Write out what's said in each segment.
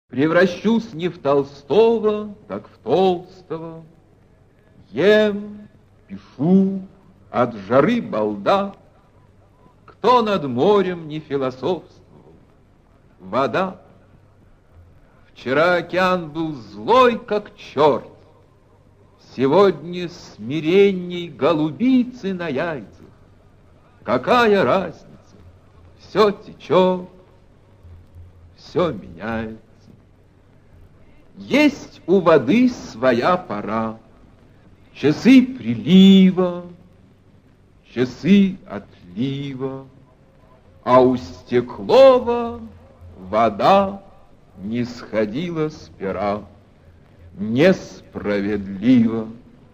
Превращусь не в Толстого, так в толстого. Ем, пишу, от жары балда. Кто над морем не философствовал? Вода. Вчера океан был злой, как черт. Сегодня смиренней голубицы на яйцах. Какая разница? Все течет, все меняется. Есть у воды своя пора. Часы прилива, часы отлива, а у Стеклова вода не сходила с пера. Несправедливо.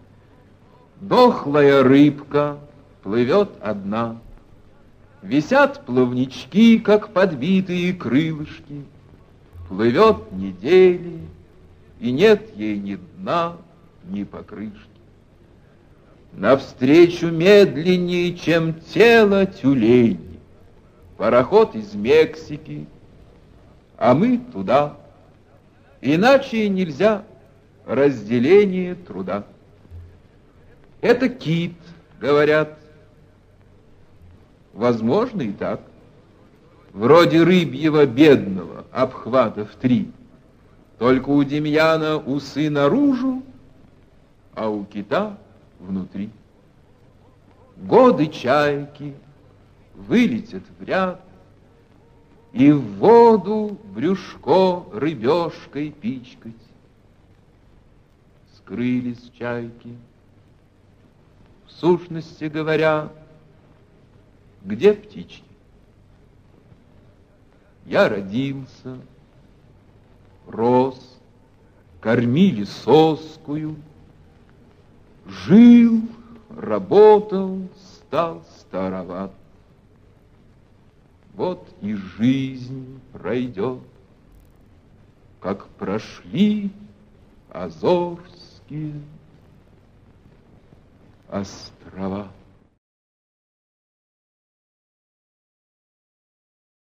Дохлая рыбка плывет одна. Висят плавнички, как подбитые крылышки. Плывет недели, и нет ей ни дна, ни покрышки. Навстречу медленнее, чем тело тюлень, пароход из Мексики, а мы туда. Иначе нельзя разделение труда. Это кит, говорят. Возможно и так. Вроде рыбьего бедного, обхвата в 3. Только у Демьяна усы наружу, а у кита внутри. Годы чайки вылетят в ряд, и в воду брюшко рыбешкой пичкать. Скрылись чайки. В сущности говоря, где птички? Я родился, рос, кормили соскую, жил, работал, стал староват. Вот и жизнь пройдет, как прошли Азорские острова.